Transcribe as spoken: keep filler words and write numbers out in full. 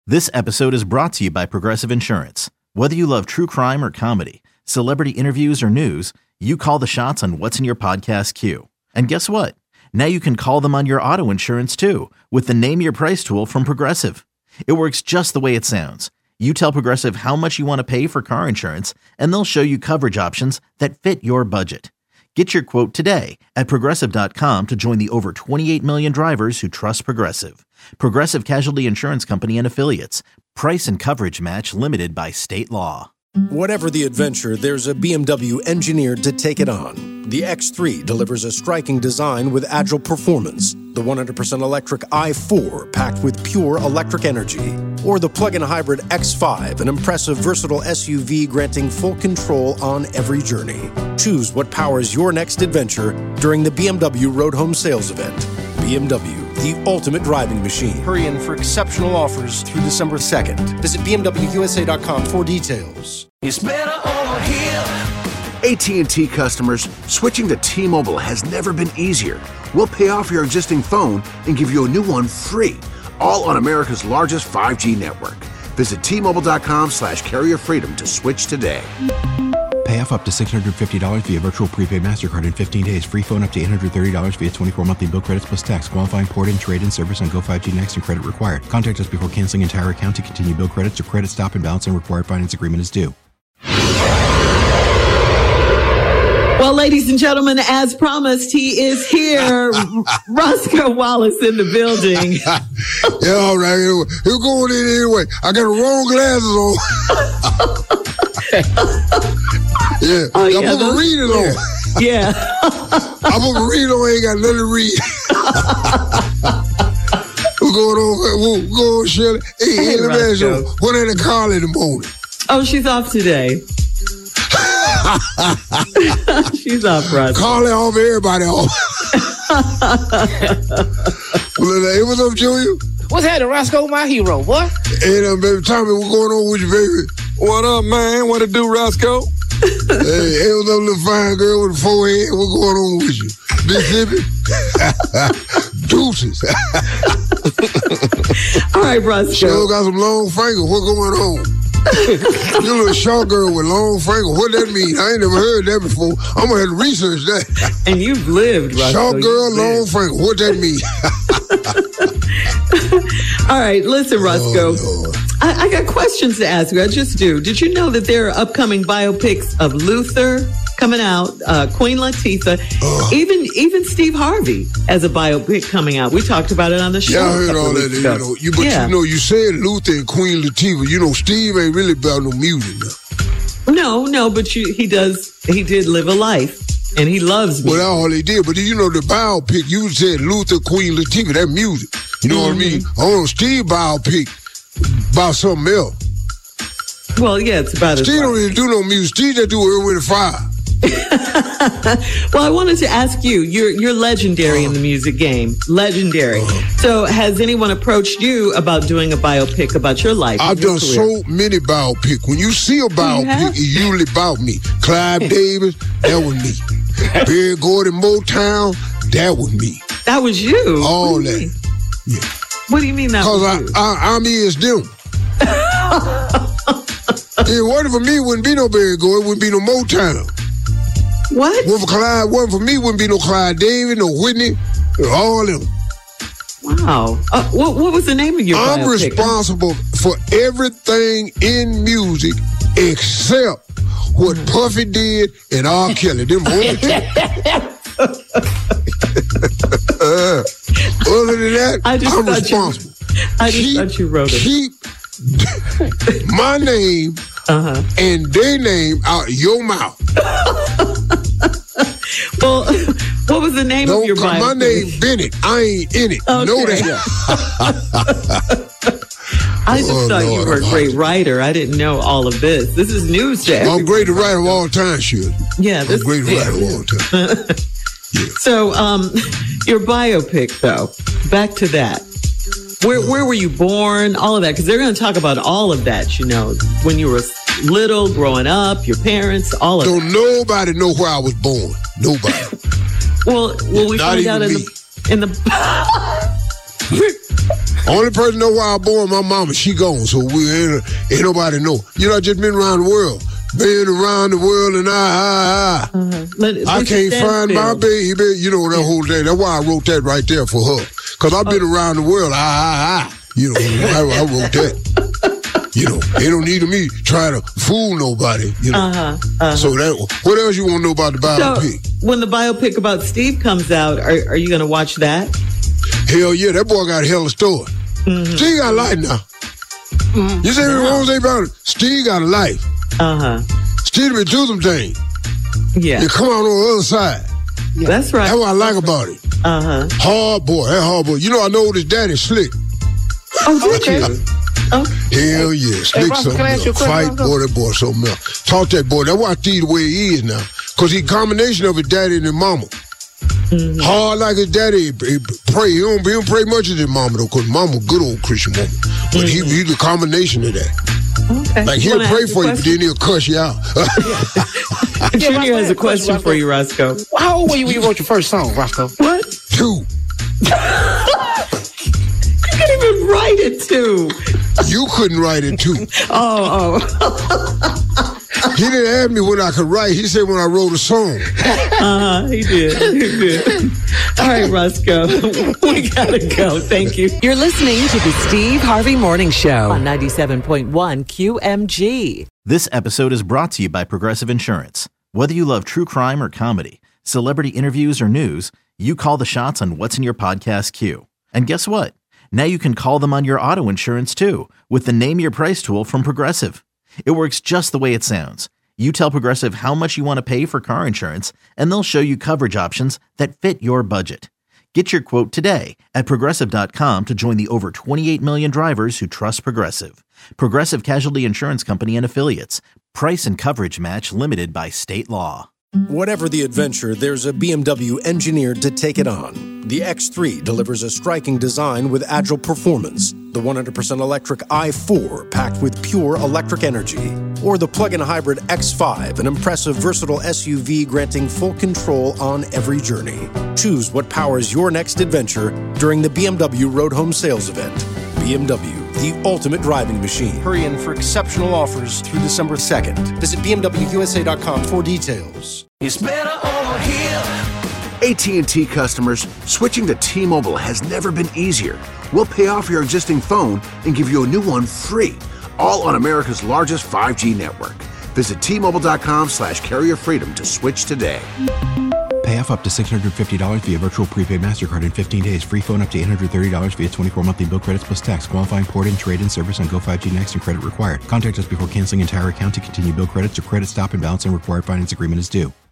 This episode is brought to you by Progressive Insurance. Whether you love true crime or comedy, celebrity interviews or news, you call the shots on what's in your podcast queue. And guess what? Now you can call them on your auto insurance too with the Name Your Price tool from Progressive. It works just the way it sounds. You tell Progressive how much you want to pay for car insurance, and they'll show you coverage options that fit your budget. Get your quote today at Progressive dot com to join the over twenty-eight million drivers who trust Progressive. Progressive Casualty Insurance Company and Affiliates. Price and coverage match limited by state law. Whatever the adventure, there's a B M W engineered to take it on. The X three delivers a striking design with agile performance. The one hundred percent electric i four, packed with pure electric energy. Or the plug-in hybrid X five, an impressive, versatile S U V granting full control on every journey. Choose what powers your next adventure during the B M W Road Home Sales Event. B M W, the ultimate driving machine. Hurry in for exceptional offers through December second. Visit B M W U S A dot com for details. It's better over here. A T and T customers, switching to T-Mobile has never been easier. We'll pay off your existing phone and give you a new one free, all on America's largest five G network. Visit T Mobile dot com slash carrier freedom to switch today. Pay off up to six hundred fifty dollars via virtual prepaid MasterCard in fifteen days. Free phone up to eight hundred thirty dollars via twenty-four monthly bill credits plus tax. Qualifying port and trade-in service on Go five G Next and credit required. Contact us before canceling entire account to continue bill credits or credit stop and balance and required finance agreement is due. Well, ladies and gentlemen, as promised, he is here. Roscoe Wallace in the building. Yeah, all right. He's going in anyway. I got the wrong glasses on. yeah. Oh, yeah, I put those, my readers on. Yeah. I put my readers on. I ain't got nothing to read. What's going on? What's going on, Shirley? Hey, hey, let me ask you, what ain't the call in the morning? Oh, she's off today. She's off, Roscoe. Call it off, everybody off. Well, hey, what's up, Junior? What's happening, Roscoe, my hero, boy? Hey, uh, baby, Tommy, what's going on with you, baby? What up, man? What it do, Roscoe? Hey, hey, what's up, little fine girl with a forehead? What's going on with you? Mississippi? Deuces. All right, Roscoe. Sure got some long fingers. What's going on? You little short girl with long fingers. What that mean? I ain't never heard that before. I'm gonna have to research that. And you've lived, Roscoe. Short girl, long fingers. What that mean? All right, listen, Roscoe. Oh, I, I got questions to ask you. I just do. Did you know that there are upcoming biopics of Luther coming out, uh, Queen Latifah, uh, even even Steve Harvey as a biopic coming out? We talked about it on the show. Yeah, I heard all that. You know, you, but yeah. you know, you said Luther and Queen Latifah. You know, Steve ain't really about no music now. No, no, but you, he does. He did live a life, and he loves music. Well, all he did. But you know, the biopic, you said Luther, Queen Latifah. That music. You know mm-hmm. what I mean? I want Steve biopic about something else. Well, yeah, it's about. Steve don't even do no music. Steve just do Earth, Wind and Fire. Well, I wanted to ask you, you're you're legendary uh, in the music game. Legendary. Uh, so has anyone approached you about doing a biopic about your life? I've your done career? so many biopics. When you see a biopic, it's usually about me. Clive Davis, that was me. Barry Gordy, Motown, that was me. That was you? All what that. Yeah. What do you mean that was I, you? Because I'm is them. If it wasn't for me, it wouldn't be no Barry Gordy, it wouldn't be no Motown. What? Wasn't for Clyde, wasn't for me, wouldn't be no Clyde Davis, no Whitney, all of them. Wow. Uh, what, what was the name of your I'm biopic? responsible for everything in music except what mm. Puffy did and R. Kelly. Them only two. uh, other than that, I just I'm responsible. You, I just keep, thought you wrote it. Keep my name uh-huh. and their name out your mouth. Well, what was the name Don't of your biopic? My name Bennett. I ain't in it. Okay. Know that. I just oh, thought Lord, you were a great writer. I didn't know all of this. This is news to everyone. I'm greatest writer of all time, Shirley. Yeah, this I'm greatest yeah. writer of all time. Yeah. So, um, your biopic, though, back to that. Where where were you born? All of that, because they're going to talk about all of that. You know, when you were little, growing up, your parents, all of Don't that. Don't nobody know where I was born. Nobody. well, will we Not find out in me. the in the? Only person know where I was born, my mama, she gone, so we ain't, ain't nobody know. You know, I just been around the world. Been around the world and I, I, I. Uh-huh. Let, I can't find my baby. You know, that yeah. whole thing. That's why I wrote that right there for her. Because I've been oh. around the world. I, I, I. You know, I, I wrote that. You know, they don't need me trying to fool nobody. You know. Uh-huh. Uh-huh. So that. What else you want to know about the biopic? So, when the biopic about Steve comes out, are, are you going to watch that? Hell yeah. That boy got a hell of a story. Mm-hmm. Steve got a life now. Mm-hmm. You say what wrong say about it? Steve got a life. Uh-huh. Steve been do some things. Yeah. You come out on the other side. Yeah. That's right. That's what I like about it. Uh-huh. Hard boy. That hard boy. You know I know his daddy Slick. Oh, did okay. you? Okay. Hell yeah. Slick hey, something else. Fight, boy, that boy something else. Talk that boy. That's why Steve the way he is now. Because he a combination of his daddy and his mama. Mm-hmm. Hard like his daddy. He, he pray. He don't, he don't pray much as his mama, though, because mama a good old Christian woman. But mm-hmm. he he's a combination of that. Okay. Like, he'll pray for you, but then he'll cuss you out. Junior has a question for you, Roscoe. How old were you when you wrote your first song, Roscoe? What? Two. You couldn't even write it, two. You couldn't write it, too. Oh, oh. He didn't ask me when I could write. He said when I wrote a song. Uh-huh, he did. He did. All right, Roscoe, we gotta go. Thank you. You're listening to the Steve Harvey Morning Show on ninety-seven point one Q M G. This episode is brought to you by Progressive Insurance. Whether you love true crime or comedy, celebrity interviews or news, you call the shots on what's in your podcast queue. And guess what? Now you can call them on your auto insurance too with the Name Your Price tool from Progressive. It works just the way it sounds. You tell Progressive how much you want to pay for car insurance, and they'll show you coverage options that fit your budget. Get your quote today at Progressive dot com to join the over twenty-eight million drivers who trust Progressive. Progressive Casualty Insurance Company and Affiliates. Price and coverage match limited by state law. Whatever the adventure, there's a B M W engineered to take it on. The X three delivers a striking design with agile performance. The one hundred percent electric i four packed with pure electric energy. Or the plug-in hybrid X five, an impressive, versatile S U V granting full control on every journey. Choose what powers your next adventure during the B M W Road Home Sales Event. B M W, the ultimate driving machine. Hurry in for exceptional offers through December second. Visit B M W U S A dot com for details. It's better over here. A T and T customers, switching to T-Mobile has never been easier. We'll pay off your existing phone and give you a new one free, all on America's largest five G network. Visit T Mobile dot com slash carrier freedom to switch today. Pay off up to six hundred fifty dollars via virtual prepaid MasterCard in fifteen days. Free phone up to eight hundred thirty dollars via twenty-four monthly bill credits plus tax. Qualifying port-in, trade-in service on Go five G Next and credit required. Contact us before canceling entire account to continue bill credits or credit stop and balance and required finance agreement is due.